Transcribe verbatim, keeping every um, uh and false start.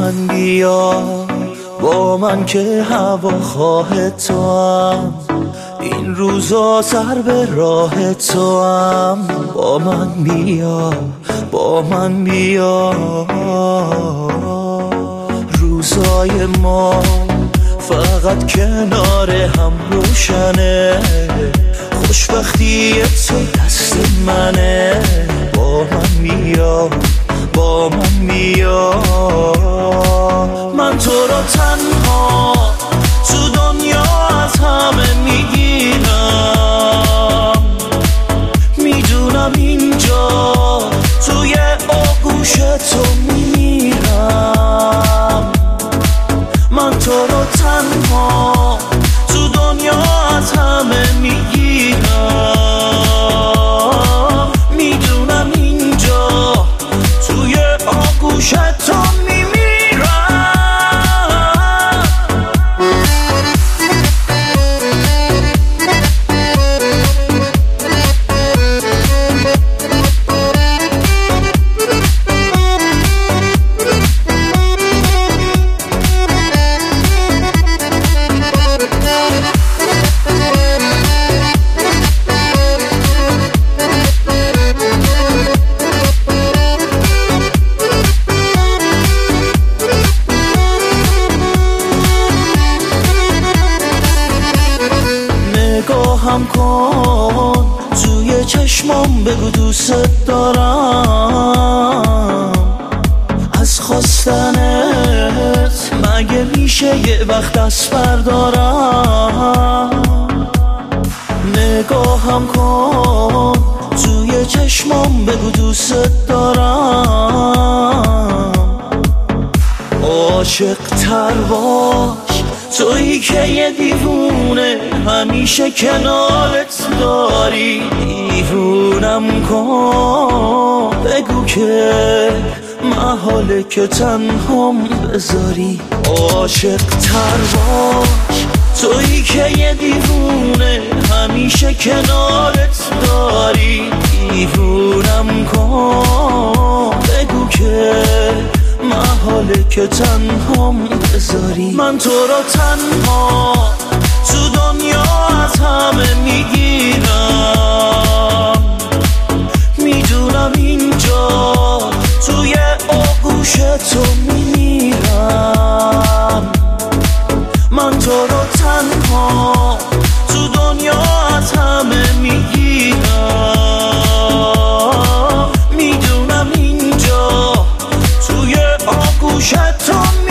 من بیا، با من که هواخواه تو هم، این روزا سر به راه تو هم. با من بیا، با من بیا. روزای ما فقط کنار هم روشنه، خوشبختی تو دست منه. با من بیا، با من بیا. من تو رو تنها تو دنیا از همه میگیرم، میدونم اینجا توی آغوش تو میمیرم. من تو رو تنها تو دنیا از همه میگیرم، میدونم اینجا توی آغوش تو هم کن توی چشمام، بگو دوست دارم. از خواستنت مگه میشه یه وقت دست بردارم؟ نگاهم کن توی چشمام، بگو دوست دارم. عاشق تر باش تویی که یه دیوونه همیشه کنارت داری. دیوونم کن، بگو که محاله که تنهام بذاری. عاشق تر باش تویی که یه دیوونه همیشه کنارت داری. دیوونم کن، بگو که محاله که تنهام بذاری. من تو رو تنها تو دنیا از همه میگیرم، میدونم اینجا توی آغوش تو میمیرم. من تو رو تنها تو دنیا از همه میگیرم، میدونم اینجا توی آغوش تو